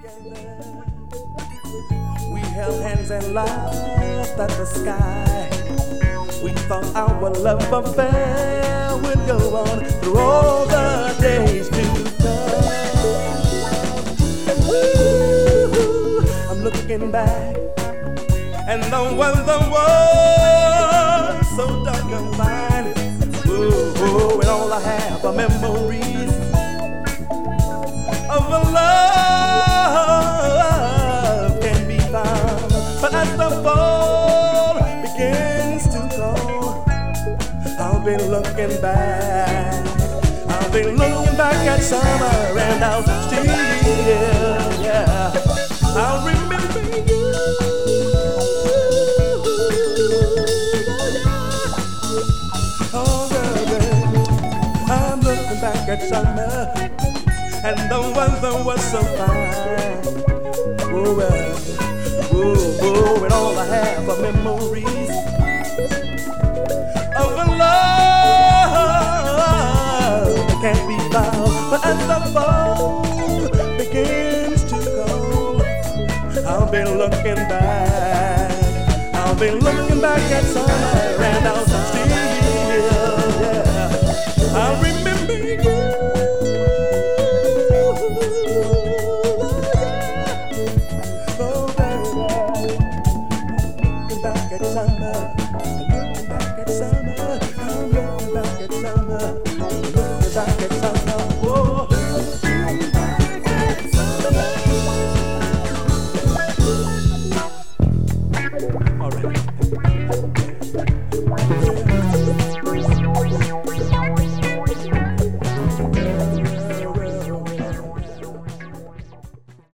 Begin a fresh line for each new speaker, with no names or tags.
We held hands and laughed at the sky. We thought our love affair would go on through all the days to come. Ooh, I'm looking back, and the weather was so dark and fine. Ooh, and all I have are memories of a love can be found. But as the fall begins to go, I'll be looking back. I'll be looking back at summer, and I'll still, yeah, I'll remember you. Oh, girl, I'm looking back at summer, and the weather was so fine. Oh, well, oh, and all I have are memories of a love that can't be found. But as the fall begins to come, I'll be looking back. I'll be looking back at summer.